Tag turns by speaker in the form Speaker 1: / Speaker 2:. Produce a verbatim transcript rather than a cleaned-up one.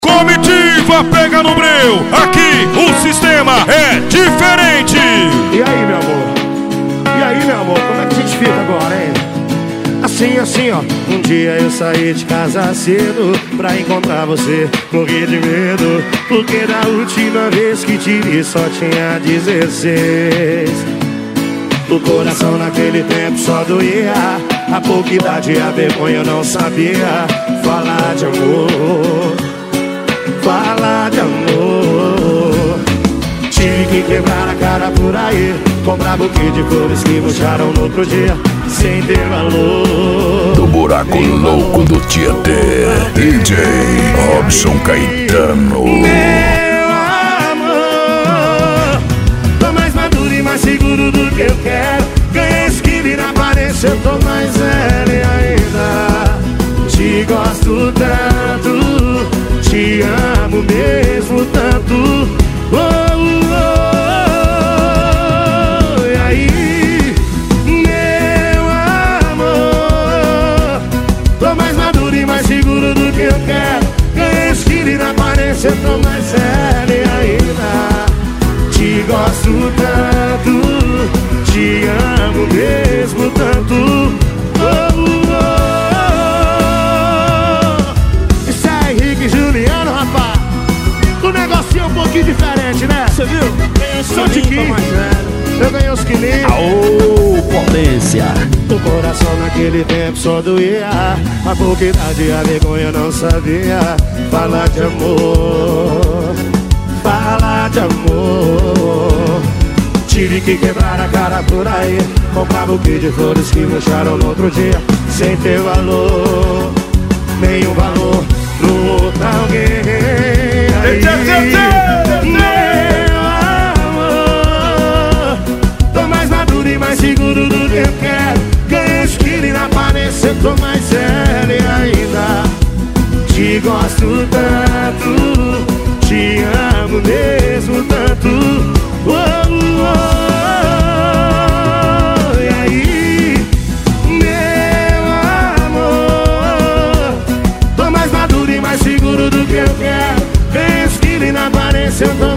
Speaker 1: Comitiva pega no breu, aqui o sistema é diferente.
Speaker 2: E aí, meu amor? E aí, meu amor? Como é que a gente fica agora, hein? Assim, assim, ó. Um dia eu saí de casa cedo pra encontrar você, morri de medo, porque da última vez que te vi só tinha dezesseis. O coração naquele tempo só doía, a pouca idade e a vergonha eu não sabia falar de amor, falar de amor. Tive que quebrar a cara por aí, comprar buquê de flores que murcharam no outro dia, sem ter valor.
Speaker 3: Do buraco louco do Tietê, D J Robson Caetano.
Speaker 2: Meu amor, tô mais maduro e mais seguro do que eu quero. Ganhei esquive na aparência, eu tô mais velho ainda. Te gosto tanto, te amo mesmo tanto. Oh, oh, oh. E aí, meu amor, tô mais maduro e mais seguro do que eu quero. Ganhei esquive na aparência, eu tô mais velho ainda. Te gosto tanto, te amo mesmo tanto. Oh, oh. Isso é Henrique e Juliano, rapaz. O negocinho é um pouquinho diferente, né? Você viu? Sou de quem? Eu ganhei os quilinhos.
Speaker 4: Aô, potência.
Speaker 2: O coração naquele tempo só doía, a pouca idade e a vergonha eu não sabia falar de amor, falar de amor. Tive que quebrar a cara por aí, comprar buquê de flores que murcharam no outro dia, sem ter valor, nenhum valor no outro alguém. Aí, meu amor, tô mais maduro e mais seguro do que eu quero. Ganhei esquile na aparência, eu tô mais velho ainda. Te gosto tanto, te amo mesmo tanto. Oh, oh, oh. E aí, meu amor, tô mais maduro e mais seguro do que eu quero. Ganhei esquile na aparência, eu tô